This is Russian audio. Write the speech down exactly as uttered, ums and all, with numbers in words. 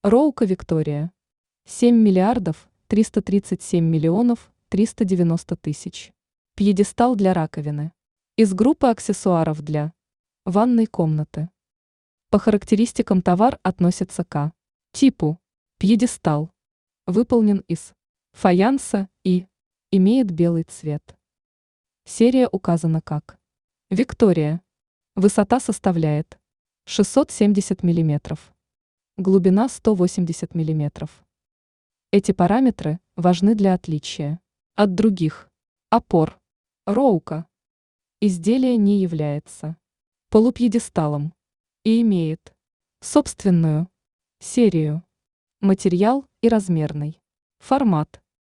Роука Виктория. семь миллиардов триста тридцать семь миллионов триста девяносто тысяч. Пьедестал для раковины. Из группы аксессуаров для ванной комнаты. По характеристикам товар относится к типу пьедестал. Выполнен из фаянса и имеет белый цвет. Серия указана как Виктория. Высота составляет шестьсот семьдесят миллиметров. Глубина сто восемьдесят миллиметров. Эти параметры важны для отличия от других опор Роука. Изделие не является полупьедесталом и имеет собственную серию, материал и размерный формат.